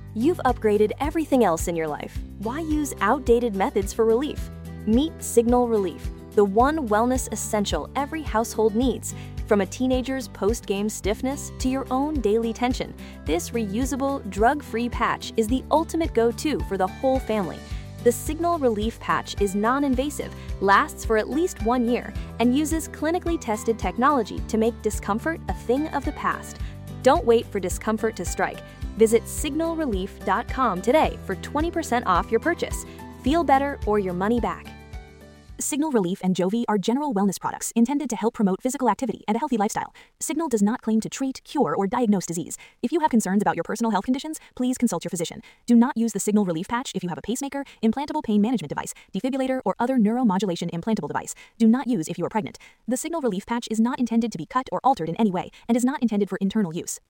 You've upgraded everything else in your life. Why use outdated methods for relief? Meet Signal Relief, the one wellness essential every household needs. From a teenager's post-game stiffness to your own daily tension, this reusable, drug-free patch is the ultimate go-to for the whole family. The Signal Relief patch is non-invasive, lasts for at least 1 year, and uses clinically tested technology to make discomfort a thing of the past. Don't wait for discomfort to strike. Visit signalrelief.com today for 20% off your purchase. Feel better or your money back. Signal Relief and Jovi are general wellness products intended to help promote physical activity and a healthy lifestyle. Signal does not claim to treat, cure, or diagnose disease. If you have concerns about your personal health conditions, please consult your physician. Do not use the Signal Relief patch if you have a pacemaker, implantable pain management device, defibrillator, or other neuromodulation implantable device. Do not use if you are pregnant. The Signal Relief patch is not intended to be cut or altered in any way and is not intended for internal use.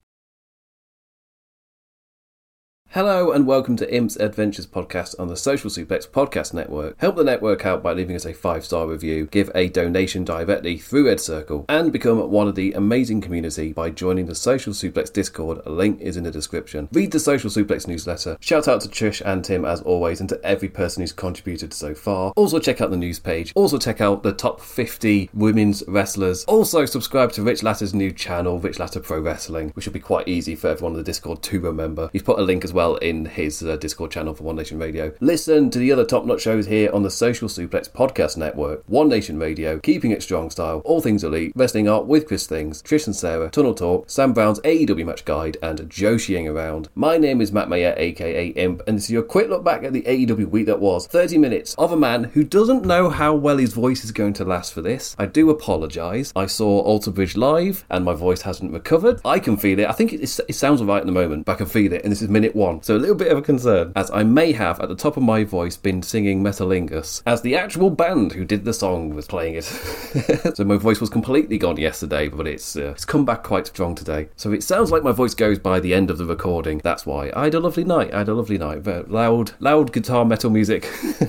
Hello and welcome to Imp's Adventures podcast on the Social Suplex Podcast Network. Help the network out by leaving us a 5-star review, give a donation directly through Ed Circle, and become one of the amazing community by joining the Social Suplex Discord. A link is in the description. Read the Social Suplex newsletter. Shout out to Trish and Tim as always, and to every person who's contributed so far. Also check out the news page. Also check out the top 50 women's wrestlers. Also subscribe to Rich Latter's new channel, Rich Latter Pro Wrestling, which will be quite easy for everyone in the Discord to remember. He's put a link as well in his Discord channel for One Nation Radio. Listen to the other top-notch shows here on the Social Suplex Podcast Network. One Nation Radio, Keeping It Strong Style, All Things Elite, Wrestling Art with Chris Things, Trish and Sarah, Tunnel Talk, Sam Brown's AEW Match Guide, and Joshiing Around. My name is Matt Mayer, aka Imp, and this is your quick look back at the AEW week that was. 30 minutes of a man who doesn't know how well his voice is going to last for this. I do apologise. I saw Alter Bridge live, and my voice hasn't recovered. I can feel it. I think it sounds alright at the moment, but I can feel it, and this is minute 1. So a little bit of a concern, as I may have, at the top of my voice, been singing Metalingus, as the actual band who did the song was playing it. So my voice was completely gone yesterday, but it's come back quite strong today. So it sounds like my voice goes by the end of the recording. That's why. I had a lovely night. Very loud guitar metal music.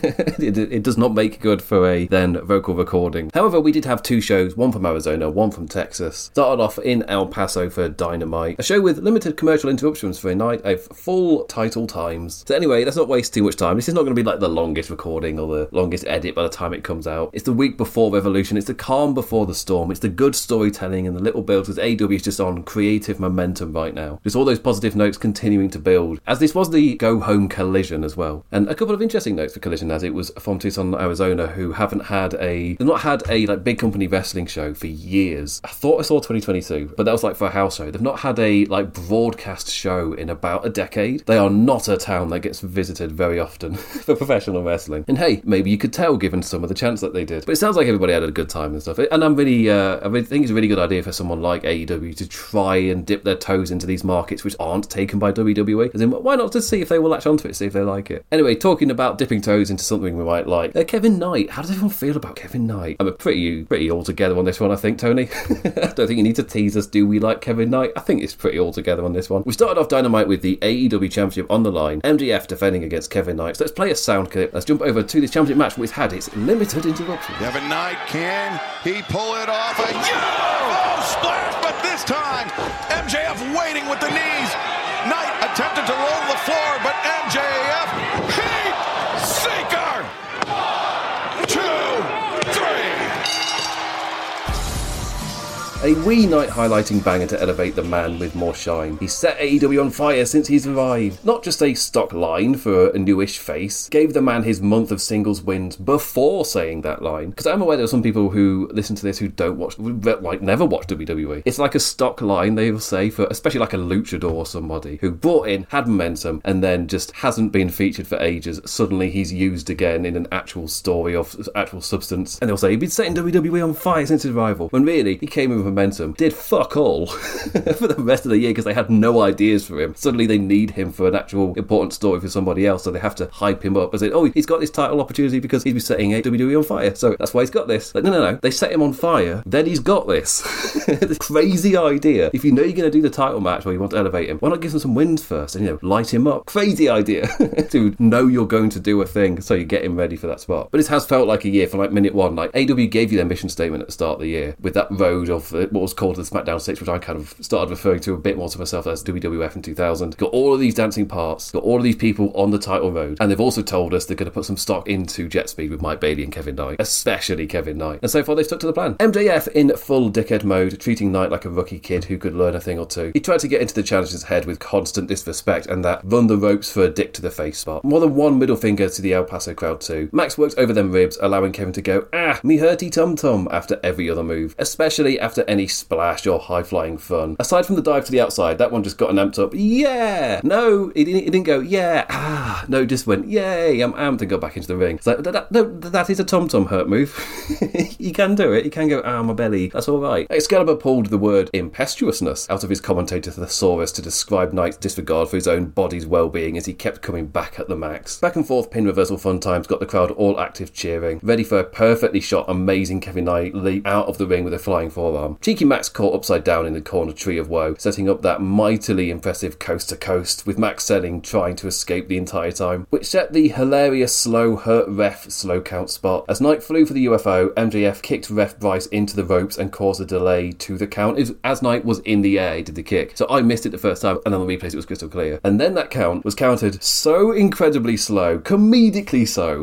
It does not make good for a then vocal recording. However, we did have 2 shows, one from Arizona, one from Texas. Started off in El Paso for Dynamite, a show with limited commercial interruptions for a night of full title times. So anyway, let's not waste too much time. This is not going to be like the longest recording or the longest edit by the time it comes out. It's the week before Revolution. It's the calm before the storm. It's the good storytelling and the little builds, because AEW is just on creative momentum right now. Just all those positive notes continuing to build, as this was the go home Collision as well. And a couple of interesting notes for Collision, as it was from Tucson, Arizona, who they've not had a like big company wrestling show for years. I thought I saw 2022, but that was like for a house show. They've not had a like broadcast show in about a decade. They are not a town that gets visited very often for professional wrestling. And hey, maybe you could tell given some of the chants that they did. But it sounds like everybody had a good time and stuff. And I really think it's a really good idea for someone like AEW to try and dip their toes into these markets which aren't taken by WWE. As in, why not just see if they will latch onto it, see if they like it. Anyway, talking about dipping toes into something we might like. Kevin Knight. How does everyone feel about Kevin Knight? I'm pretty all together on this one, I think, Tony. I don't think you need to tease us. Do we like Kevin Knight? I think it's pretty all together on this one. We started off Dynamite with the AEW Championship on the line. MJF defending against Kevin Knight. So let's play a sound clip. Let's jump over to this championship match which had its limited interruptions. Kevin Knight, can he pull it off? Oh, splash! But this time, MJF waiting with the knees. Knight attempted to roll the floor, but MJF, heat seeker! 1, 2, 3. A wee Knight highlighting banger to elevate the man with more shine. He set AEW on fire since he's arrived. Not just a stock line for a newish face, gave the man his month of singles wins before saying that line. Because I'm aware there are some people who listen to this who don't watch, like never watch WWE. It's like a stock line, they will say, for especially like a luchador or somebody who brought in, had momentum, and then just hasn't been featured for ages. Suddenly he's used again in an actual story of actual substance. And they'll say, he's been setting WWE on fire since his arrival. When really, he came in with momentum, did fuck all for the rest of the year because they had no ideas for him. Suddenly they need him for an actual important story for somebody else, so they have to hype him up as in, oh, he's got this title opportunity because he's been setting WWE on fire, so that's why he's got this. Like, no, they set him on fire, then he's got this. This crazy idea. If you know you're going to do the title match or you want to elevate him, why not give him some wins first and, light him up? Crazy idea to know you're going to do a thing, so you get him ready for that spot. But it has felt like a year from like minute 1. Like, AW gave you their mission statement at the start of the year with that road of what was called the SmackDown 6, which I kind of started referring to a bit more to myself as WWF in 2000. Got all of these dancing parts, got all of these people on the title road, and they've also told us they're going to put some stock into Jet Speed with Mike Bailey and Kevin Knight, especially Kevin Knight. And so far they've stuck to the plan. MJF in full dickhead mode, treating Knight like a rookie kid who could learn a thing or two. He tried to get into the challenger's head with constant disrespect and that run the ropes for a dick to the face spot. More than one middle finger to the El Paso crowd too. Max works over them ribs, allowing Kevin to go, me hurty tum-tum after every other move, especially after any splash or high-flying fun. Aside from the dive to the outside, that one just got an amped up, yeah! No, it didn't go, yeah, no, just went, yay, I'm amped and got back into the ring. It's like, that is a tum-tum hurt move. You can do it. You can go, my belly, that's alright. Excalibur pulled the word impetuousness out of his commentator thesaurus to describe Knight's disregard for his own body's well-being as he kept coming back at the Max. Back and forth pin reversal fun times got the crowd all active cheering, ready for a perfectly shot amazing Kevin Knight leap out of the ring with a flying forearm. Cheeky Max caught upside down in the corner tree of woe, setting up that mightily impressive coast to coast, with Max Selling trying to escape the entire time, which set the hilarious slow hurt ref slow count spot. As Knight flew for the UFO, MJF kicked ref Bryce into the ropes and caused a delay to the count. As Knight was in the air, he did the kick. So I missed it the first time, and on the replays it was crystal clear. And then that count was counted so incredibly slow, comedically so.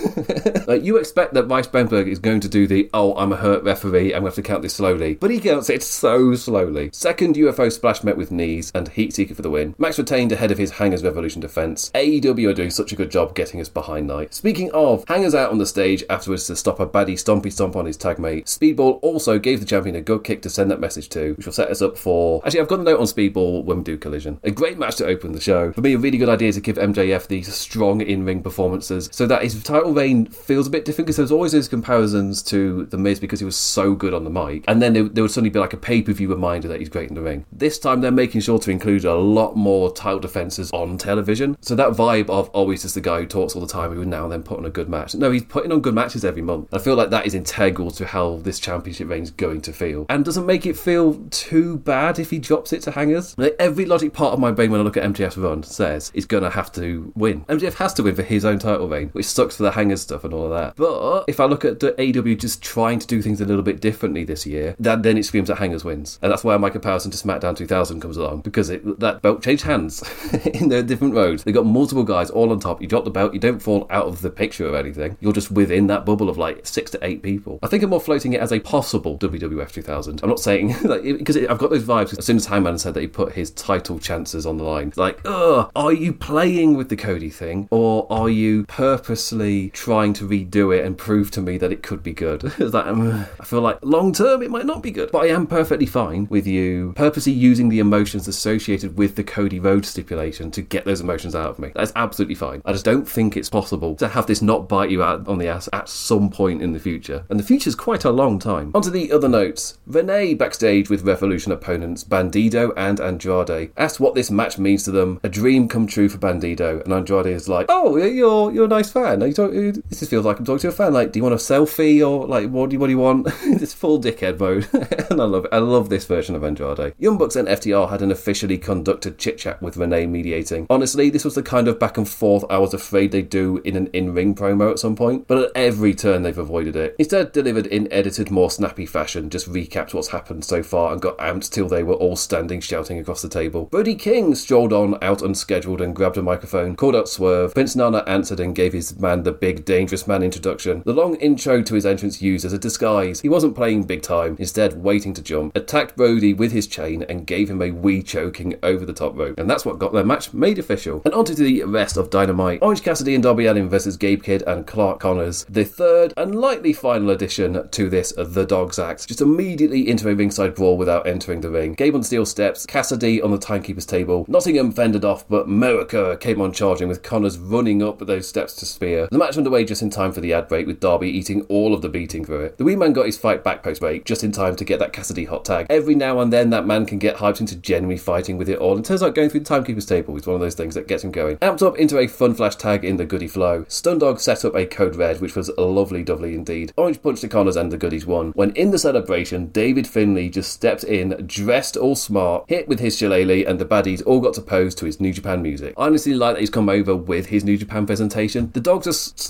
Like, you expect that Bryce Benberg is going to do the, I'm a hurt referee, I'm going to have to count this slowly. But he counts it so slowly. Second UFO splash met with knees, and Heat Seeker for the win. Max retained ahead of his Hangers Revolution defence. AEW are doing such a good job getting us behind Knight. Speaking of, Hangers out on the stage afterwards to stop a baddie stompy stomp on his tag mate. Speedball also gave the champion a good kick to send that message to, which will set us up for... Actually, I've got a note on Speedball when we do Collision. A great match to open the show. For me, a really good idea to give MJF these strong in-ring performances so that his title reign feels a bit different, because there's always those comparisons to The Miz because he was so good on the mic, and then there would suddenly be like a pay-per-view reminder that he's great in the ring. This time they're making sure to include a lot more title defences on television, so that vibe of, he's just the guy who talks all the time who would now and then put on a good match. No, he's putting on good matches every month. I feel like that is integral to how this championship reign is going to feel, and doesn't make it feel too bad if he drops it to Hangers. Like, every logic part of my brain when I look at MJF's run says he's going to have to win. MJF has to win for his own title reign, which sucks for the Hangers stuff and all of that. But if I look at the AEW just trying to do things a little bit differently this year, then it screams that Hangers wins. And that's why my comparison to SmackDown 2000 comes along, because that belt changed hands in their different roads. They got multiple guys all on top. You drop the belt, you don't fall out of the picture of anything. You're just within that bubble of like 6 to 8 people. I think I'm more floating it as a possible WWF 2000. I'm not saying, because I've got those vibes. As soon as Hangman said that he put his title chances on the line, like, are you playing with the Cody thing, or are you purposely trying to redo it and prove to me that it could be good? It's like, I feel like long term it might not be good, but I am perfectly fine with you purposely using the emotions associated with the Cody Rhodes stipulation to get those emotions out of me. That's absolutely fine. I just don't think it's possible to have this not bite you out on the ass at some point in the future, and the future's quite a long time. On to the other notes. Renee backstage with Revolution opponents Bandido and Andrade asked what this match means to them. A dream come true for Bandido, and Andrade is like, you're a nice fan. This just feels like I'm talking to a fan. Like, do you want a selfie, or like what do you want? This full dickhead mode. And I love it. I love this version of Andrade. Young Bucks and FTR had an officially conducted chit chat with Renee mediating. Honestly, this was the kind of back and forth I was afraid they'd do in an in-ring promo at some point, but at every turn they've avoided it. Instead, delivered in edited, more snappy fashion, just recapped what's happened so far and got amped till they were all standing shouting across the table. Brody King strolled on out unscheduled and grabbed a microphone, called out Swerve. Prince Nana answered and gave his man the big dangerous man introduction. The long intro to his entrance used as a disguise. He wasn't playing big time, instead waiting to jump, attacked Brody with his chain and gave him a wee choking over the top rope. And that's what got their match made official. And on to the rest of Dynamite. Orange Cassidy and Darby Allin versus Gabe Kidd and Clark Connors, the third and likely final addition to this The Dogs Act, just immediately into a ringside brawl without entering the ring. Gabe on steel steps, Cassidy on the timekeeper's table, Nottingham fended off, but America came on charging with Connors running up those steps to spear. The match underway just in time for the ad break, with Darby eating all of the beating through it. The wee man got his fight back post break just in time to get that Cassidy hot tag. Every now and then that man can get hyped into genuinely fighting with it all, and turns out going through the timekeeper's table is one of those things that gets him going. Amped up into a fun flash tag in the Goody Flow. Stundog set up a code red, which was lovely dovely indeed. Orange punched the Connors and the Goodies won. When in the celebration, David Finlay just stepped in, dressed all smart, hit with his shillelagh, and the baddies all got to pose to his New Japan music. I honestly like that he's come over with his New Japan presentation. The Dogs are slightly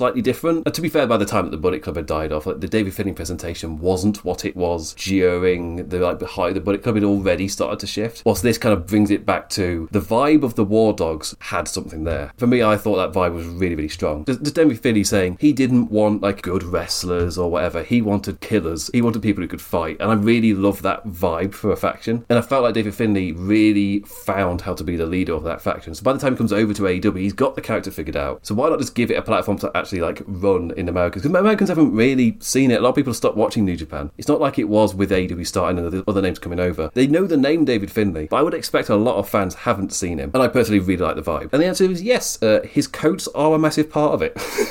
slightly different. And to be fair, by the time that the Bullet Club had died off, like, the David Finlay presentation wasn't what it was during the height of the Bullet Club. It already started to shift. Whilst this kind of brings it back to the vibe of the War Dogs had something there. For me, I thought that vibe was really, really strong. Just David Finlay saying he didn't want like good wrestlers or whatever. He wanted killers. He wanted people who could fight. And I really love that vibe for a faction. And I felt like David Finlay really found how to be the leader of that faction. So by the time he comes over to AEW, he's got the character figured out. So why not just give it a platform to actually like run in America? Because Americans haven't really seen it. A lot of people have stopped watching New Japan. It's not like it was with AEW starting and the other names coming over. They know the name David Finlay, but I would expect a lot of fans haven't seen him. And I personally really like the vibe. And the answer is yes, his coats are a massive part of it.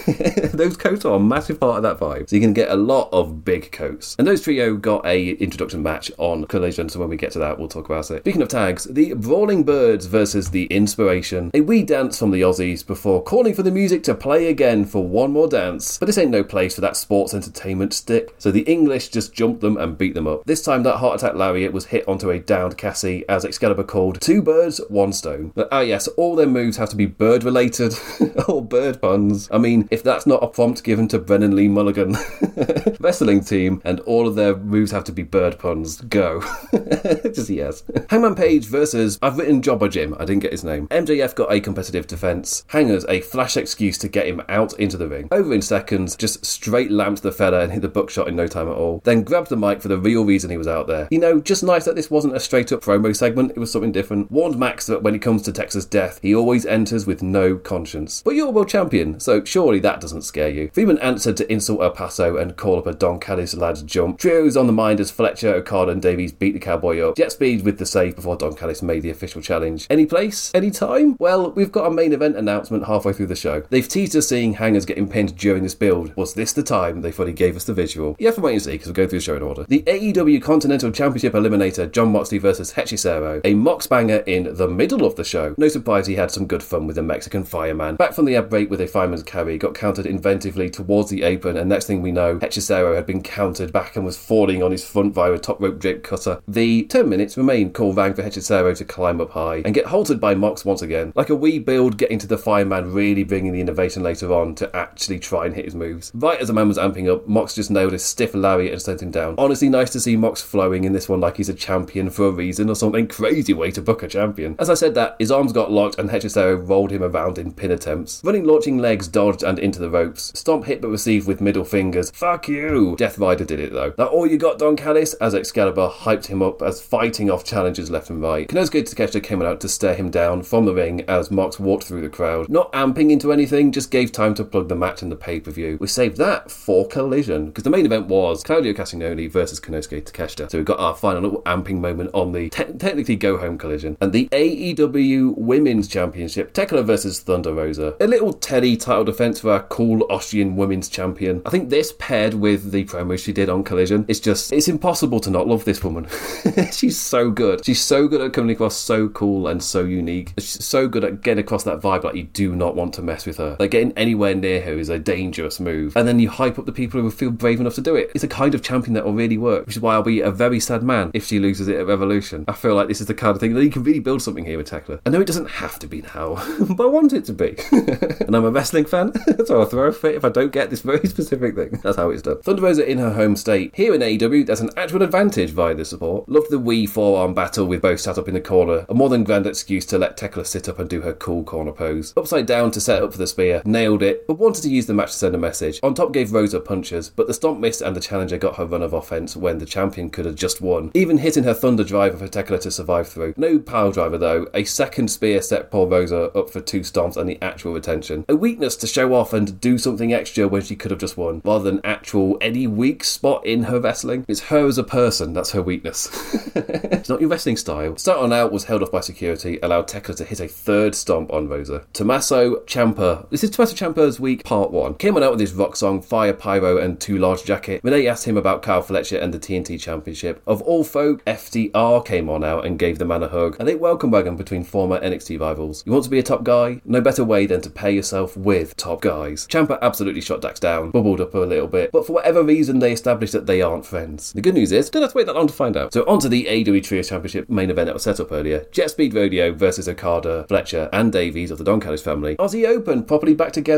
Those coats are a massive part of that vibe. So you can get a lot of big coats. And those trio got a introduction match on Collision, so when we get to that, we'll talk about it. Speaking of tags, the Brawling Birds versus the Inspiration. A wee dance from the Aussies before calling for the music to play again for one more dance. But this ain't no place for that sports entertainment stick. So the English just jumped them and beat them up. This time that heart attack lariat was hit onto a downed Cassie as Excalibur called 2 birds, 1 stone. But yes, all their moves have to be bird related or bird puns. I mean, if that's not a prompt given to Brennan Lee Mulligan wrestling team and all of their moves have to be bird puns, go. Just yes. Hangman Page versus, I've written Jobber Jim, I didn't get his name. MJF got a competitive defense. Hangers a flash excuse to get him out into the ring. Over in seconds, just straight lamped the fella and hit the buckshot in no time at all. Then grabbed the mic for the real reason he was out there. You know, just nice that this wasn't a straight up promo segment, it was something different. Warned Max that when it comes to Texas Death, he always enters with no conscience. But you're a world champion, so surely that doesn't scare you. Freeman answered to insult El Paso and call up a Don Callis lad's jump. Trios on the mind as Fletcher, Okada and Davies beat the Cowboy up. Jet Speed with the save before Don Callis made the official challenge. Any place? Any time? Well, we've got a main event announcement halfway through the show. They've teased us seeing Hangers getting pinned during this build. Was this the time they fully gave us the visual? You have to wait and see, because we'll go through the show in order. The AEW Continental Championship Eliminator, Jon Moxley versus Hechicero. A Mox banger in the middle of the show. No surprise he had some good fun with the Mexican fireman. Back from the ad break with a fireman's carry, got countered inventively towards the apron, and next thing we know, Hechicero had been countered back and was falling on his front via a top rope drape cutter. The 10 minutes remain call rang for Hechicero to climb up high and get halted by Mox once again. Like a wee build getting to the fireman, really bringing the innovation later on to actually try and hit his moves. Right as the man was amping up, Mox just nailed a stiff lariat and sent him down. Honestly nice to see Mox flowing in this one like he's a champion for a reason or something. Crazy way to book a champion. As I said that, his arms got locked and Hechicero rolled him around in pin attempts. Running launching legs, dodged and into the ropes. Stomp hit but received with middle fingers. Fuck you! Death Rider did it though. That all you got, Don Callis? As Excalibur hyped him up as fighting off challenges left and right. Konosuke Takeshita came out to stare him down from the ring as Mox walked through the crowd. Not amping into anything, just gave time to plug the match in the pay-per-view. We saved that for Collision, because the main event was Claudio Castagnoli versus Konosuke Takeshita. So we got our final little amping moment on the technically go-home Collision. And the AEW Women's Championship, Tekla versus Thunder Rosa. A little Teddy title defense for our cool Austrian Women's Champion. I think this paired with the promo she did on Collision, it's impossible to not love this woman. She's so good. She's so good at coming across so cool and so unique. She's so good at getting across that vibe like you do not want to mess with her. Like getting anywhere near her is a dangerous move. And then you hype up the people who feel brave enough to do it. It's a kind of champion that will really work, which is why I'll be a very sad man if she loses it at Revolution. I feel like this is the kind of thing that you can really build something here with Tekla. I know it doesn't have to be now, but I want it to be. And I'm a wrestling fan, so I'll throw a fit if I don't get this very specific thing. That's how it's done. Thunder Rosa in her home state. Here in AEW, there's an actual advantage via the support. Loved the wee forearm battle with both sat up in the corner. A more than grand excuse to let Tekla sit up and do her cool corner pose. Upside down to set up for the spear. Nailed it, but wanted to use the match to send a message. On top gave Rosa punches, but the stomp missed and the challenger got her run of offense when the champion could have just won. Even hitting her Thunder driver for Tekla to survive through. No power driver though. A second spear set poor Rosa up for 2 stomps and the actual retention. A weakness to show off and do something extra when she could have just won, rather than actual any weak spot in her wrestling. It's her as a person, that's her weakness. It's not your wrestling style. Start on out was held off by security, allowed Tekla to hit a 3rd stomp on Rosa. Tommaso Ciampa. This is Tommaso Ciampa's week part 1. Came on out with his rock song, Fire, Pyro and Too Large Jacket. Renee asked him about Kyle Fletcher and the TNT Championship. Of all folk, FTR came on out and gave the man a hug. A late welcome wagon between former NXT rivals. You want to be a top guy? No better way than to pair yourself with top guys. Ciampa absolutely shot Dax down, bubbled up a little bit, but for whatever reason they established that they aren't friends. The good news is, don't have to wait that long to find out. So onto the AEW Trios Championship main event that was set up earlier. Jet Speed Rodeo versus Okada, Fletcher and Davies of the Don Callis family. Aussie Open properly back together again in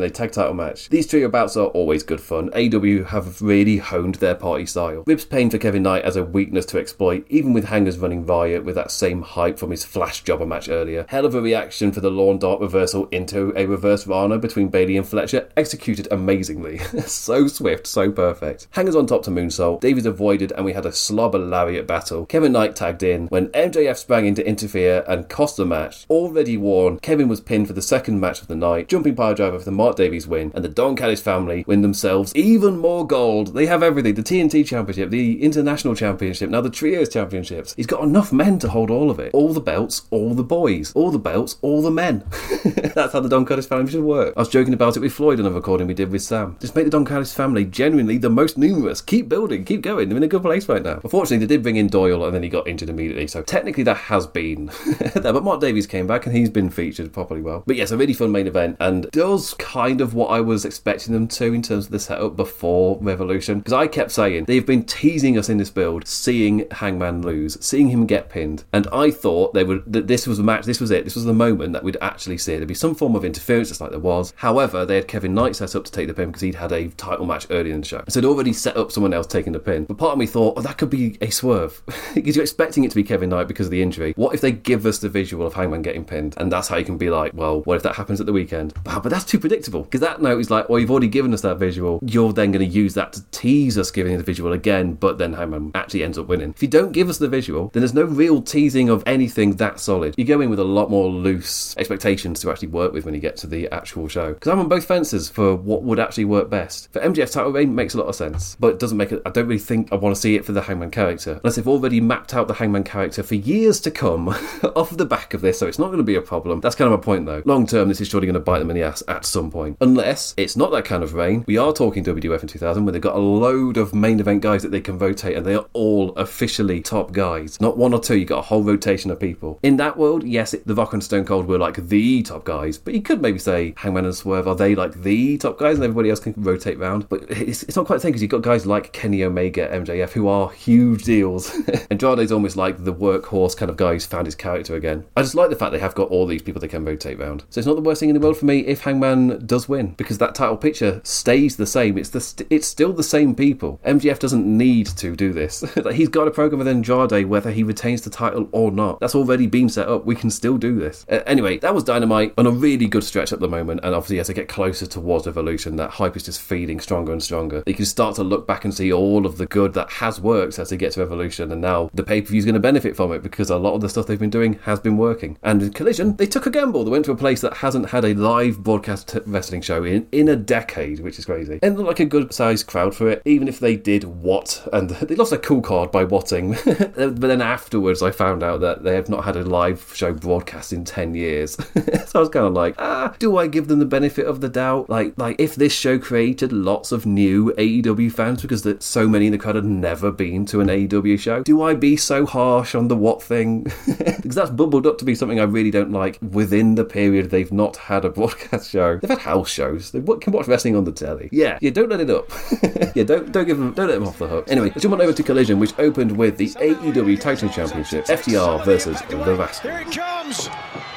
Valley tag title match. These trio bouts are always good fun. AEW have really honed their party style. Ribs pain for Kevin Knight as a weakness to exploit, even with Hangers running riot with that same hype from his Flash jobber match earlier. Hell of a reaction for the Lawn Dart reversal into a reverse Rana between Bayley and Fletcher, executed amazingly. So swift, so perfect. Hangers on top to moonsault, Davies avoided, and we had a slobber lariat battle. Kevin Knight tagged in when MJF sprang in to interfere and cost the match. Already worn, Kevin was pinned for the second match of the night, jumping pile driver for the Mark Davies win, and the Don Callis family win themselves even more gold. They have everything: the TNT Championship, the International Championship, now the Trios Championships. He's got enough men to hold all of it. All the belts, all the boys. All the belts, all the men. That's how the Don Callis family should work. I was joking about it with Floyd on a recording we did with Sam. Just make the Don Callis family genuinely the most numerous. Keep building, keep going. They're in a good place right now. Unfortunately, they did bring in Doyle and then he got injured immediately, so technically that has been there. But Mark Davies came back and he's been featured properly well. But yes, a really fun main event, and does kind of what I was expecting them to in terms of the setup before Revolution, because I kept saying they've been teasing us in this build, seeing Hangman lose, seeing him get pinned, and I thought they would, that this was the match, this was it, this was the moment that we'd actually see it. There'd be some form of interference, just like there was. However, they had Kevin Knight set up to take the pin because he'd had a title match earlier in the show, so they'd already set up someone else taking the pin. But part of me thought, oh, that could be a swerve because you're expecting it to be Kevin Knight because of the injury. What if they give us the visual of Hangman getting pinned, and that's how you can be like, well, what if that happens at the weekend? But that's too predictable, because that note is like, well, you've already given us that visual, you're then going to use that to tease us giving the visual again, but then Hangman actually ends up winning. If you don't give us the visual, then there's no real teasing of anything that solid. You go in with a lot more loose expectations to actually work with when you get to the actual show, because I'm on both fences for what would actually work best. For MJF title reign, makes a lot of sense, but it doesn't make it. I don't really think I want to see it for the Hangman character, unless they've already mapped out the Hangman character for years to come off the back of this, so it's not going to be a problem. That's kind of my point though. Long term, this is surely going to bite them in the ass at some point, unless it's not that kind of reign. We are talking WWF in 2000, where they've got a load of main event guys that they can rotate, and they are all officially top guys, not one or two. You got a whole rotation of people. In that world, yes, The Rock and Stone Cold were like the top guys, but you could maybe say Hangman and Swerve, are they like the top guys and everybody else can rotate round? But it's not quite the same, because you've got guys like Kenny Omega, MJF, who are huge deals. Andrade's almost like the workhorse kind of guy who's found his character again. I just like the fact they have got all these people they can rotate round. So it's not the worst thing in the world for me if Hangman does win, because that title picture stays the same. It's still the same people. MJF doesn't need to do this. He's got a program with Andrade whether he retains the title or not. That's already been set up. We can still do this. Anyway, that was Dynamite on a really good stretch at the moment, and obviously as I get closer towards Evolution, that hype is just feeding stronger and stronger. You can start to look back and see all of the good that has worked as they get to Evolution, and now the pay-per-view is going to benefit from it because a lot of the stuff they've been doing has been working. And in Collision, they took a gamble. They went to a place that hasn't had a live broadcast wrestling show in a decade, which is crazy. And looked like a good-sized crowd for it, even if they did Watt, and they lost a cool card by Watting. But then afterwards, I found out that they have not had a live show broadcast in 10 years. So I was kind of like, do I give them the benefit of the doubt? Like if this show created lots of new AEW fans because so many in the crowd had never been to an AEW show, do I be so harsh on the Watt thing? Because that's bubbled up to be something I really don't like within the period they've not had a broadcast show. They've had house shows. They can watch wrestling on the telly. Yeah, don't let it up. Yeah, don't let them off the hook. Anyway, let's jump on over to Collision, which opened with the AEW Tag Team Championship, FTR versus The Rascals. Here he comes!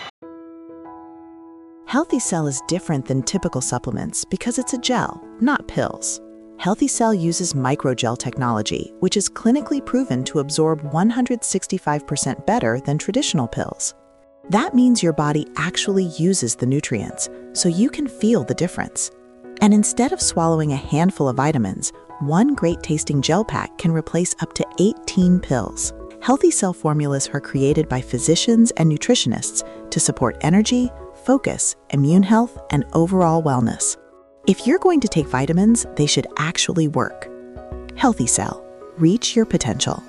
Healthy Cell is different than typical supplements because it's a gel, not pills. Healthy Cell uses microgel technology, which is clinically proven to absorb 165% better than traditional pills. That means your body actually uses the nutrients, so you can feel the difference. And instead of swallowing a handful of vitamins, one great-tasting gel pack can replace up to 18 pills. Healthy Cell formulas are created by physicians and nutritionists to support energy, focus, immune health, and overall wellness. If you're going to take vitamins, they should actually work. Healthy Cell. Reach your potential.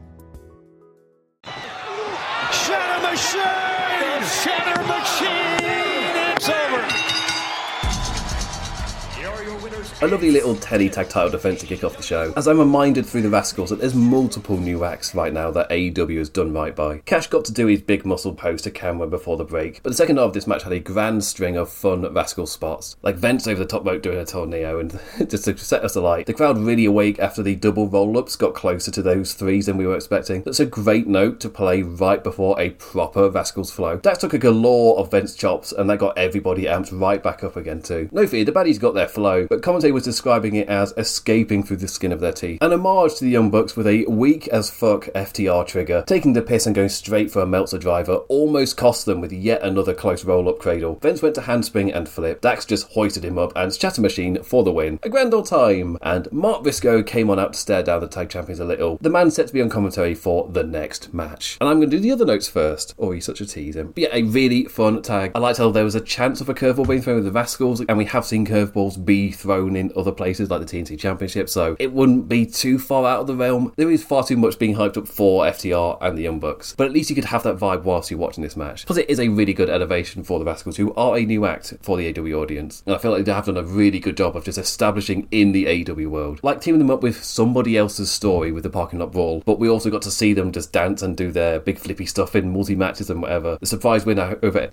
Shatter Machine! Shatter Machine! It's over! Here are your winners A lovely little Teddy tag title defense to kick off the show, as I'm reminded through the Rascals that there's multiple new acts right now that AEW has done right by. Cash got to do his big muscle pose to camera before the break, but the second half of this match had a grand string of fun Rascal spots, like Vince over the top rope doing a tornado, and just to set us alight. The crowd really awake after the double roll-ups got closer to those threes than we were expecting. That's a great note to play right before a proper Rascals flow. Dax took a galore of Vince chops, and that got everybody amped right back up again too. No fear, the baddies got their flow, but commentary was describing it as escaping through the skin of their teeth. An homage to the Young Bucks with a weak as fuck FTR trigger, taking the piss and going straight for a Meltzer driver, almost cost them with yet another close roll-up cradle. Vince went to handspring and flip. Dax just hoisted him up and Chatter Machine for the win. A grand old time, and Mark Briscoe came on out to stare down the tag champions a little. The man set to be on commentary for the next match. And I'm going to do the other notes first. Oh, he's such a teaser. But yeah, a really fun tag. I liked how there was a chance of a curveball being thrown with the Rascals, and we have seen curveballs be thrown in other places like the TNT Championship, so it wouldn't be too far out of the realm. There is far too much being hyped up for FTR and the Young Bucks, but at least you could have that vibe whilst you're watching this match. Plus, it is a really good elevation for the Rascals, who are a new act for the AEW audience, and I feel like they have done a really good job of just establishing in the AEW world. Like teaming them up with somebody else's story with the parking lot brawl, but we also got to see them just dance and do their big flippy stuff in multi-matches and whatever. The surprise win over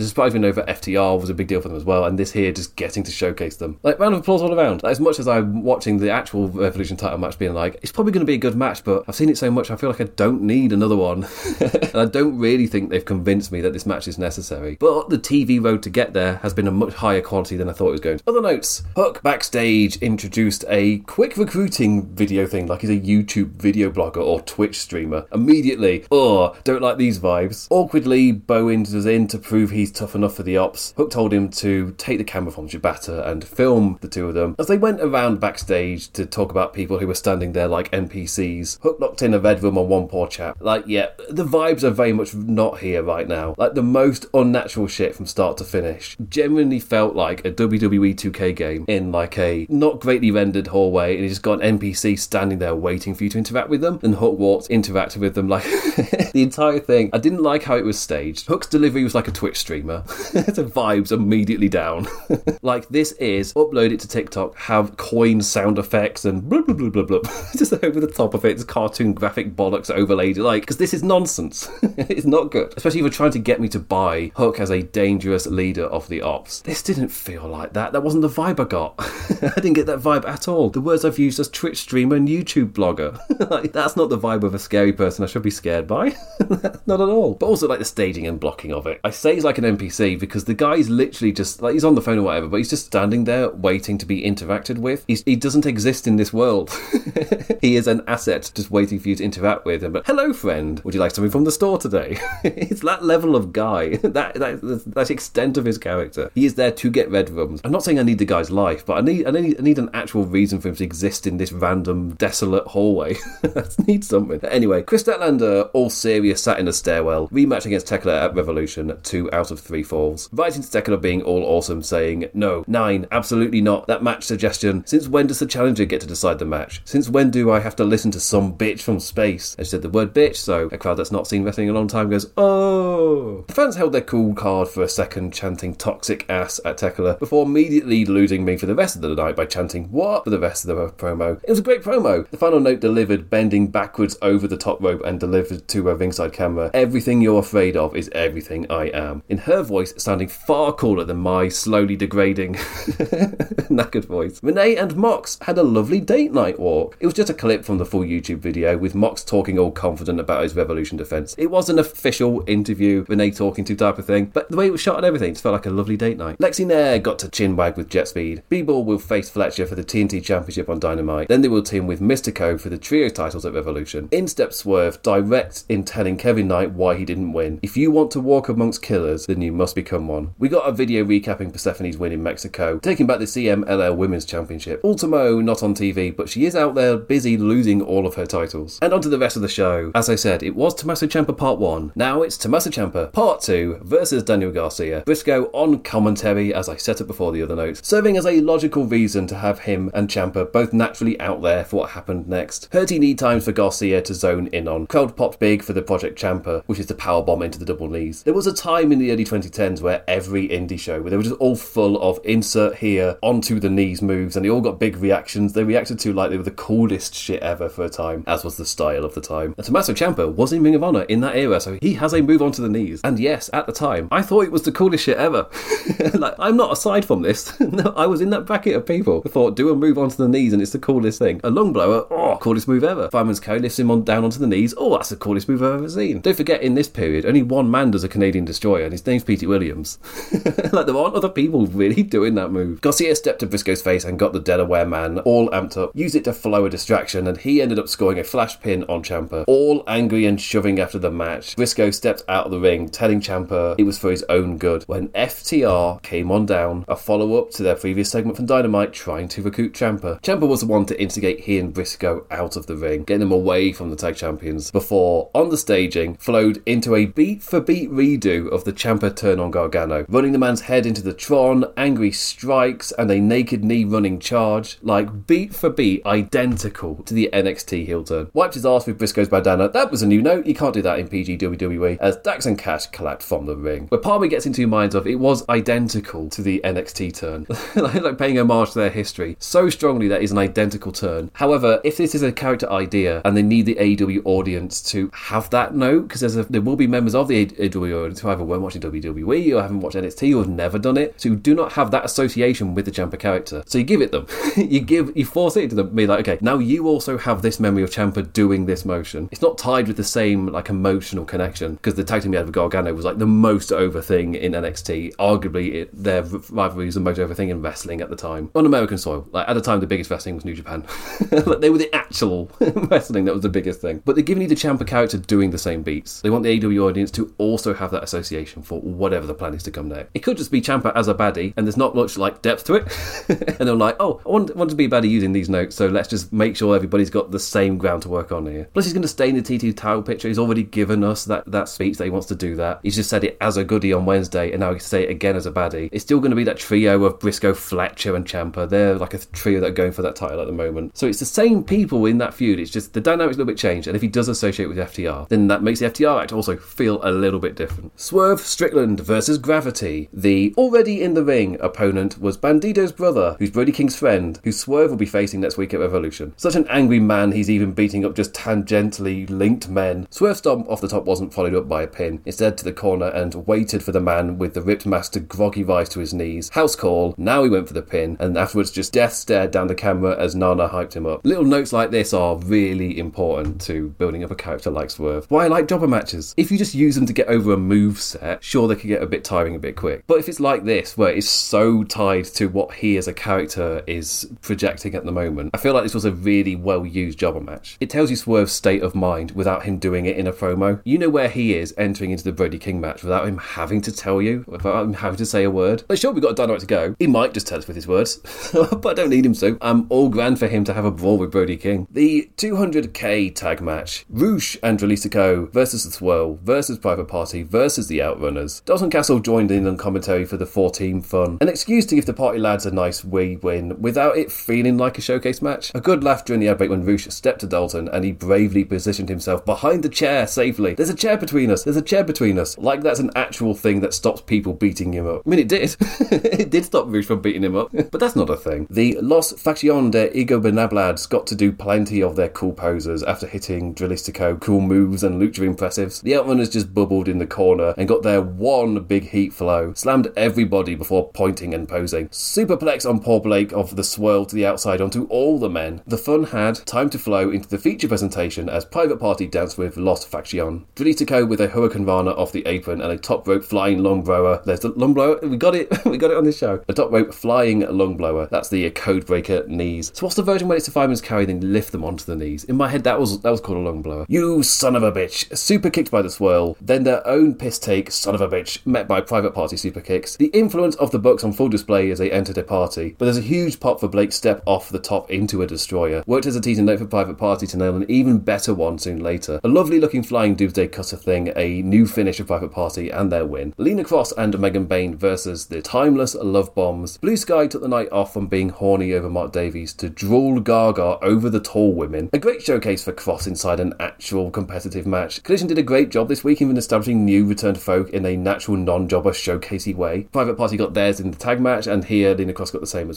FTR was a big deal for them as well, and this here just getting to showcase them. Like, round of applause all around. As much as I'm watching the actual Revolution title match being like, it's probably going to be a good match, but I've seen it so much I feel like I don't need another one. And I don't really think they've convinced me that this match is necessary. But the TV road to get there has been a much higher quality than I thought it was going to. Other notes. Hook backstage introduced a quick recruiting video thing, like he's a YouTube video blogger or Twitch streamer. Immediately, don't like these vibes. Awkwardly, Bowens was in to prove he's tough enough for the ops. Hook told him to take the camera from Shibata and film the two of them. As they went around backstage to talk about people who were standing there like NPCs, Hook locked in a red room on one poor chap. Like, yeah, the vibes are very much not here right now. Like, the most unnatural shit from start to finish. Genuinely felt like a WWE 2K game in like a not greatly rendered hallway, and you just got an NPC standing there waiting for you to interact with them, and Hook walked, interacted with them, like the entire thing. I didn't like how it was staged. Hook's delivery was like a Twitch streamer. The vibes immediately down. Like, this is upload it to TikTok, have coin sound effects and blah blah blah blah blah just over the top of it. It's cartoon graphic bollocks overlaid, like, because this is nonsense. It's not good, especially if you're trying to get me to buy Hook as a dangerous leader of the ops. This didn't feel like that. That wasn't the vibe I got. I didn't get that vibe at all. The words I've used as Twitch streamer and YouTube blogger. Like, that's not the vibe of a scary person I should be scared by. Not at all. But also, like, the staging and blocking of it. I say he's like an NPC because the guy's literally just, like, he's on the phone or whatever, but he's just standing there waiting to be interacted with. He doesn't exist in this world. He is an asset just waiting for you to interact with him. But, hello, friend. Would you like something from the store today? It's that level of guy. That's the extent of his character. He is there to get red rooms. I'm not saying I need the guy's life, but I need an actual reason for him to exist in this random, desolate hallway. I need something. Anyway, Chris Statlander, all serious, sat in a stairwell. Rematch against Tekla at Revolution, 2 out of 3 falls. Right into Tekla being all awesome, saying, no, 9, absolutely not. That match suggestion. Since when does the challenger get to decide the match? Since when do I have to listen to some bitch from space? I said the word bitch, so a crowd that's not seen wrestling in a long time goes, oh. The fans held their cool card for a second, chanting toxic ass at Tekla, before immediately losing me for the rest of the night by chanting what for the rest of the promo. It was a great promo. The final note delivered, bending backwards over the top rope and delivered to a ringside camera. Everything you're afraid of is everything I am. In her voice, sounding far cooler than my slowly degrading knackered voice. Renee and Mox had a lovely date night walk. It was just a clip from the full YouTube video with Mox talking all confident about his Revolution defense. It was an official interview, Renee talking to type of thing, but the way it was shot and everything just felt like a lovely date night. Lexi Nair got to chin wag with Jet Speed. B-Ball will face Fletcher for the TNT Championship on Dynamite. Then they will team with Mystico for the trio titles at Revolution. In steps Swerve, direct in telling Kevin Knight why he didn't win. If you want to walk amongst killers, then you must become one. We got a video recapping Persephone's win in Mexico, taking back the CMLL Women's Championship. Ultimo not on TV, but she is out there busy losing all of her titles. And on to the rest of the show. As I said, it was Tommaso Ciampa Part 1. Now it's Tommaso Ciampa Part 2 versus Daniel Garcia. Briscoe on commentary, as I set up before the other notes, serving as a logical reason to have him and Ciampa both naturally out there for what happened next. 30 knee times for Garcia to zone in on. Crowd popped big for the Project Ciampa, which is the powerbomb into the double knees. There was a time in the early 2010s where every indie show where they were just all full of insert here onto the knees moves moves, and they all got big reactions. They reacted to like they were the coolest shit ever for a time, as was the style of the time. And Tommaso Ciampa was in Ring of Honor in that era, so he has a move onto the knees. And yes, at the time, I thought it was the coolest shit ever. Like, I'm not aside from this. No, I was in that bracket of people who thought, do a move onto the knees and it's the coolest thing. A lung blower, coolest move ever. Fireman's Carry lifts him down onto the knees, that's the coolest move I've ever seen. Don't forget, in this period, only one man does a Canadian Destroyer, and his name's Petey Williams. Like, there aren't other people really doing that move. Garcia stepped to Briscoe's face and got the Delaware man all amped up, used it to flow a distraction, and he ended up scoring a flash pin on Ciampa. All angry and shoving after the match, Briscoe stepped out of the ring, telling Ciampa it was for his own good. When FTR came on down, a follow-up to their previous segment from Dynamite trying to recruit Ciampa. Ciampa was the one to instigate he and Briscoe out of the ring, getting them away from the tag champions, before, on the staging, flowed into a beat-for-beat redo of the Ciampa turn on Gargano, running the man's head into the Tron, angry strikes, and a naked knee running charge, like beat for beat, identical to the NXT heel turn. Wiped his ass with Briscoe's bandana. That was a new note. You can't do that in PG WWE, as Dax and Cash collapsed from the ring. Where part of me gets into your minds of, it was identical to the NXT turn. like paying homage to their history so strongly that is an identical turn. However, if this is a character idea and they need the AEW audience to have that note, because there will be members of the AEW audience who either weren't watching WWE or haven't watched NXT or have never done it, so who do not have that association with the Ciampa character. So you give it them. you force it to them, be like, okay, now you also have this memory of Ciampa doing this motion. It's not tied with the same like emotional connection, because the tag team he had with Gargano was like the most over thing in NXT. Arguably, their rivalry was the most over thing in wrestling at the time. On American soil, like at the time, the biggest wrestling was New Japan. Like, they were the actual wrestling that was the biggest thing. But they're giving you the Ciampa character doing the same beats. They want the AEW audience to also have that association for whatever the plan is to come next. It could just be Ciampa as a baddie, and there's not much like depth to it. And they're like, I want to be a baddie using these notes, so let's just make sure everybody's got the same ground to work on here. Plus, he's going to stay in the T2 title picture. He's already given us that speech that he wants to do that. He's just said it as a goodie on Wednesday, and now he can say it again as a baddie. It's still going to be that trio of Briscoe, Fletcher, and Ciampa. They're like a trio that are going for that title at the moment. So it's the same people in that feud. It's just the dynamic's a little bit changed, and if he does associate with FTR, then that makes the FTR act also feel a little bit different. Swerve Strickland versus Gravity. The already in the ring opponent was Bandito's brother, who's Brody King's friend, who Swerve will be facing next week at Revolution. Such an angry man, he's even beating up just tangentially linked men. Swerve stomp off the top wasn't followed up by a pin, instead to the corner and waited for the man with the ripped mask to groggy rise to his knees. House call, now he went for the pin, and afterwards just death stared down the camera as Nana hyped him up. Little notes like this are really important to building up a character like Swerve. Why I like jobber matches? If you just use them to get over a move set, sure, they can get a bit tiring a bit quick. But if it's like this, where it's so tied to what he as a character is projecting at the moment, I feel like this was a really well-used jobber match. It tells you Swerve's state of mind without him doing it in a promo. You know where he is entering into the Brody King match without him having to tell you, without him having to say a word. Like, sure, we've got a Dynamite to go. He might just tell us with his words, but I don't need him to. I'm all grand for him to have a brawl with Brody King. The 200k tag match. Roosh and Dralistico versus The Swirl versus Private Party versus the Outrunners. Dalton Castle joined in on commentary for the 4-team fun. An excuse to give the party lads a nice wee win without it feeling like a showcase match. A good laugh during the ad break when Roosh stepped to Dalton and he bravely positioned himself behind the chair safely. There's a chair between us. There's a chair between us. Like that's an actual thing that stops people beating him up. I mean, it did. It did stop Roosh from beating him up. But that's not a thing. The Los Facción de Ego Benablads got to do plenty of their cool poses after hitting Dralistico cool moves and lucha impressives. The Outrunners just bubbled in the corner and got their one big heat flow. Slammed everybody before pointing and posing. Superplex on Paul Blake of the Swirl to the outside onto all the men. The fun had time to flow into the feature presentation as Private Party danced with Los Facción. Dralistico with a Hurricane Rana off the apron and a top rope flying lung blower. There's the lung blower. We got it. We got it on this show. A top rope flying lung blower. That's the code breaker knees. So what's the version when it's a fireman's carry then lift them onto the knees? In my head that was called a lung blower. You son of a bitch. Super kicked by the Swirl. Then their own piss take, son of a bitch, met by Private Party super kicks. The influence of the Bucks on full display as they entered their party. But there's a huge pop for Blake's step off the top into a destroyer. Worked as a teasing note for Private Party to nail an even better one soon later. A lovely looking flying Doomsday Cutter thing, a new finish of Private Party and their win. Lena Cross and Megan Bain versus the Timeless Love Bombs. Blue Sky took the night off from being horny over Mark Davies to drool gaga over the tall women. A great showcase for Cross inside an actual competitive match. Collision did a great job this week in establishing new returned folk in a natural non-jobber showcasey way. Private Party got theirs in the tag match, and here Lena Cross got the same as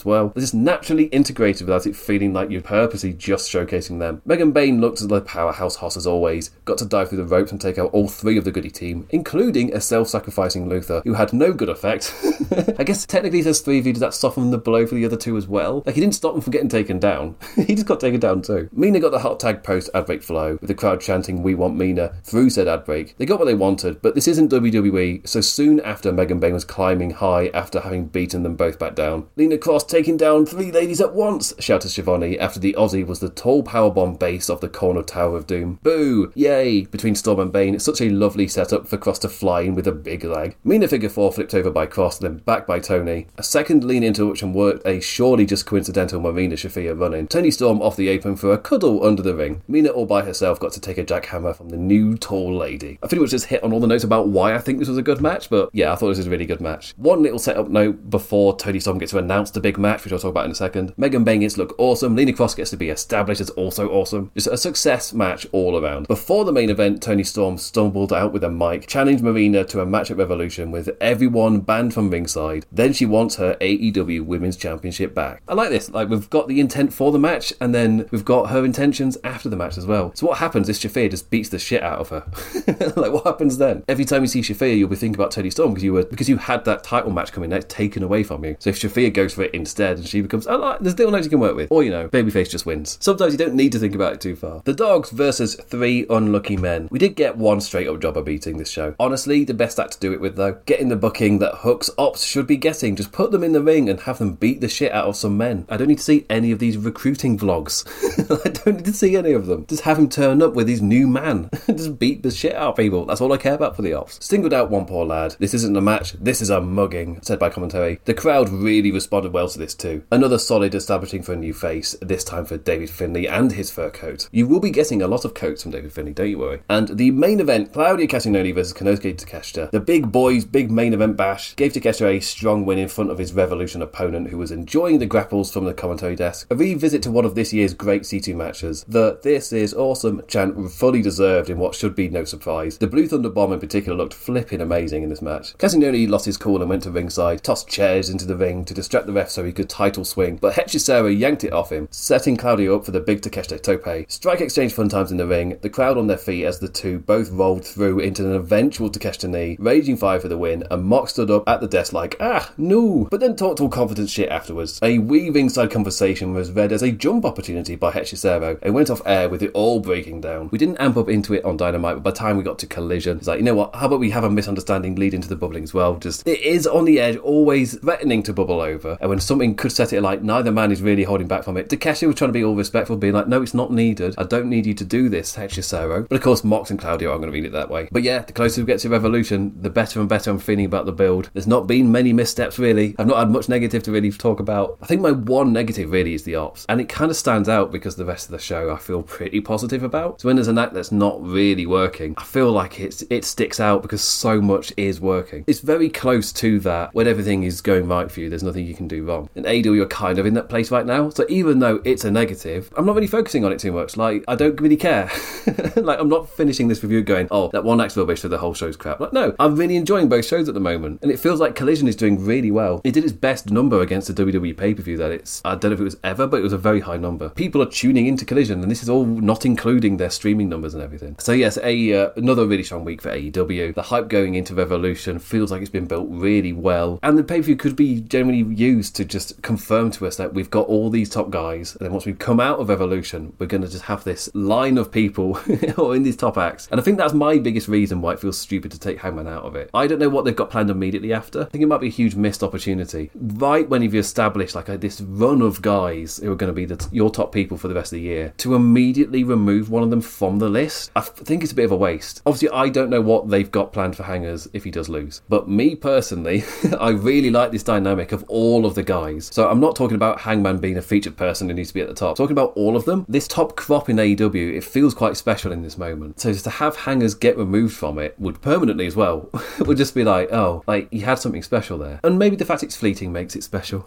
as well. They're just naturally integrated without it feeling like you're purposely just showcasing them. Megan Bayne looked as the powerhouse hoss as always, got to dive through the ropes and take out all three of the Goody team, including a self-sacrificing Luther, who had no good effect. I guess technically if there's three of you, does that soften the blow for the other two as well? Like, he didn't stop them from getting taken down. He just got taken down too. Mina got the hot tag post-ad break flow, with the crowd chanting "We want Mina" through said ad break. They got what they wanted, but this isn't WWE, so soon after Megan Bayne was climbing high after having beaten them both back down. Lena Cross taking down three ladies at once, shouted Shivani after the Aussie was the tall powerbomb base off the corner Tower of Doom. Boo! Yay! Between Storm and Bayne, it's such a lovely setup for Cross to fly in with a big leg. Mina figure 4 flipped over by Cross, then back by Tony. A second lean interruption worked a surely just coincidental Marina Shafir run-in. Tony Storm off the apron for a cuddle under the ring. Mina all by herself got to take a jackhammer from the new tall lady. I pretty much just hit on all the notes about why I think this was a good match, but yeah, I thought this was a really good match. One little setup note before Tony Storm gets to announce the big match, which I'll talk about in a second. Megan Bayne gets to look awesome. Lena Cross gets to be established as also awesome. Just a success match all around. Before the main event, Tony Storm stumbled out with a mic, challenged Marina to a match at Revolution with everyone banned from ringside. Then she wants her AEW Women's Championship back. I like this. Like, we've got the intent for the match, and then we've got her intentions after the match as well. So what happens is Shafir just beats the shit out of her. Like, what happens then? Every time you see Shafir, you'll be thinking about Tony Storm because you had that title match coming that's taken away from you. So if Shafir goes for it instead and she becomes, there's little notes you can work with. Or, babyface just wins. Sometimes you don't need to think about it too far. The Dogs versus 3 unlucky men. We did get one straight up jobber beating this show. Honestly, the best act to do it with though. Getting the booking that Hook's Ops should be getting. Just put them in the ring and have them beat the shit out of some men. I don't need to see any of these recruiting vlogs. I don't need to see any of them. Just have him turn up with his new man. Just beat the shit out of people. That's all I care about for the Ops. Singled out one poor lad. This isn't a match, this is a mugging, said by commentary. The crowd really responded well to this too. Another solid establishing for a new face, this time for David Finlay and his fur coat. You will be getting a lot of coats from David Finlay, don't you worry. And the main event, Claudia Castagnoli versus Konosuke Takeshita. The big boys, big main event bash, gave Takeshita a strong win in front of his Revolution opponent who was enjoying the grapples from the commentary desk. A revisit to one of this year's great C2 matches. The "This is awesome" chant fully deserved in what should be no surprise. The Blue Thunder Bomb in particular looked flipping amazing in this match. Castagnoli lost his cool and went to ringside, tossed chairs into the ring to distract the ref so he could title swing, but Hechicero yanked it off him, setting Claudio up for the big Takeshita tope. Strike exchange fun times in the ring, the crowd on their feet as the two both rolled through into an eventual Takeshita knee, Raging Fire for the win, and Mox stood up at the desk like, no, but then talked all confident shit afterwards. A wee ringside conversation was read as a jump opportunity by Hechicero and went off air with it all breaking down. We didn't amp up into it on Dynamite, but by the time we got to Collision, it's like, you know what, how about we have a misunderstanding lead into the bubbling as well? Just, it is on the edge, always threatening to bubble over, and when something could set it like neither man is really holding back from it, Takeshi was trying to be all respectful, being like, no, it's not needed, I don't need you to do this, Hechicero. But of course Mox and Claudio aren't going to read it that way. But yeah, the closer we get to Revolution, the better and better I'm feeling about the build. There's not been many missteps really. I've not had much negative to really talk about. I think my one negative really is the Ops, and it kind of stands out because the rest of the show I feel pretty positive about. So when there's an act that's not really working, I feel like it sticks out because so much is working. It's very close to that when everything is going right for you, there's nothing you can do wrong. In AEW, you're kind of in that place right now, so even though it's a negative, I'm not really focusing on it too much. Like, I don't really care. Like, I'm not finishing this review going, oh, that one act's rubbish, so the whole show's crap. Like, no, I'm really enjoying both shows at the moment, and it feels like Collision is doing really well. It did its best number against the WWE pay-per-view I don't know if it was ever, but it was a very high number. People are tuning into Collision, and this is all not including their streaming numbers and everything. So yes, another really strong week for AEW. The hype going into Revolution feels like it's been built really well, and the pay-per-view could be generally used to just confirm to us that we've got all these top guys, and then once we come out of Revolution, we're going to just have this line of people or in these top acts. And I think that's my biggest reason why it feels stupid to take Hangman out of it. I don't know what they've got planned immediately after. I think it might be a huge missed opportunity. Right when you've established like this run of guys who are going to be your top people for the rest of the year, to immediately remove one of them from the list, I think it's a bit of a waste. Obviously, I don't know what they've got planned for Hangers if he does lose. But me personally, I really like this dynamic of all of the guys. So I'm not talking about Hangman being a featured person who needs to be at the top. I'm talking about all of them. This top crop in AEW, it feels quite special in this moment. So just to have Hangers get removed from it would permanently as well, would just be like, oh, like he had something special there. And maybe the fact it's fleeting makes it special.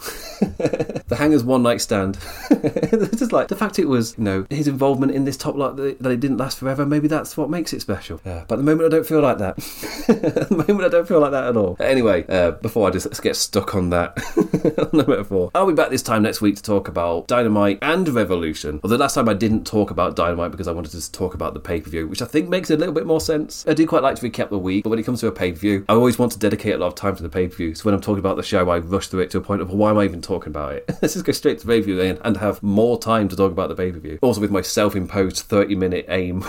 The Hangers one night stand. It's just like the fact it was, his involvement in this top lot that it didn't last forever, maybe that's what makes it special. But at the moment I don't feel like that. At the moment I don't feel like that at all. Anyway, before I just get stuck on that on the metaphor. I'll be back this time next week to talk about Dynamite and Revolution. Although last time I didn't talk about Dynamite because I wanted to talk about the pay-per-view, which I think makes a little bit more sense. I do quite like to recap the week, but when it comes to a pay-per-view, I always want to dedicate a lot of time to the pay-per-view. So when I'm talking about the show, I rush through it to a point of, well, why am I even talking about it? Let's just go straight to the pay-per-view and have more time to talk about the pay-per-view. Also with my self-imposed 30-minute aim.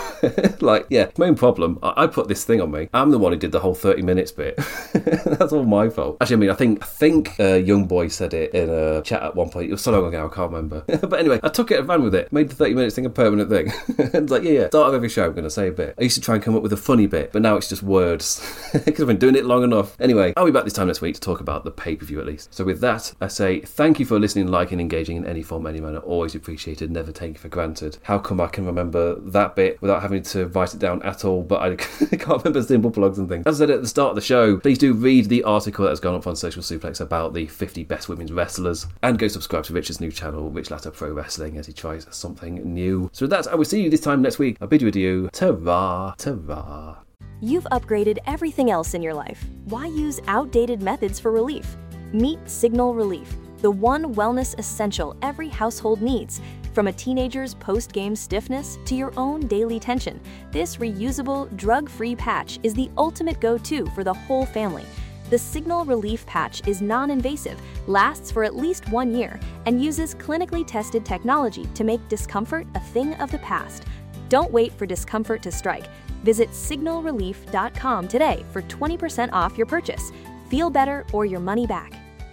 Main problem, I put this thing on me. I'm the one who did the whole 30 minutes bit. That's all my fault. Actually, I think Young Boy said it in a chat at one point. It was so long ago, I can't remember. But anyway, I took it and ran with it. Made the 30 minutes thing a permanent thing. It's like, start of every show, I'm going to say a bit. I used to try and come up with a funny bit, but now it's just words. Because I've been doing it long enough. Anyway, I'll be back this time next week to talk about the pay-per-view at least. So with that, I say thank you for listening, liking, engaging in any form, any manner. Always appreciated, never taken for granted. How come I can remember that bit without having to write it down at all, but I can't remember simple plugs and things. As I said at the start of the show, please do read the article that has gone up on Social Suplex about the 50 best women's wrestlers, and go subscribe to Richard's new channel, Rich Latta Pro Wrestling, as he tries something new. So with that, I will see you this time next week. I bid you adieu. Ta-ra, ta-ra. You've upgraded everything else in your life. Why use outdated methods for relief? Meet Signal Relief, the one wellness essential every household needs. From a teenager's post-game stiffness to your own daily tension, this reusable, drug-free patch is the ultimate go-to for the whole family. The Signal Relief Patch is non-invasive, lasts for at least 1 year, and uses clinically tested technology to make discomfort a thing of the past. Don't wait for discomfort to strike. Visit signalrelief.com today for 20% off your purchase. Feel better or your money back.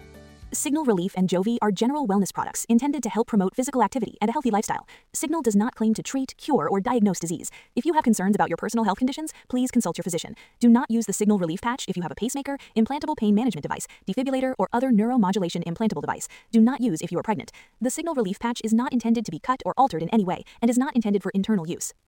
Signal Relief and Jovi are general wellness products intended to help promote physical activity and a healthy lifestyle. Signal does not claim to treat, cure, or diagnose disease. If you have concerns about your personal health conditions, please consult your physician. Do not use the Signal Relief Patch if you have a pacemaker, implantable pain management device, defibrillator, or other neuromodulation implantable device. Do not use if you are pregnant. The Signal Relief Patch is not intended to be cut or altered in any way and is not intended for internal use.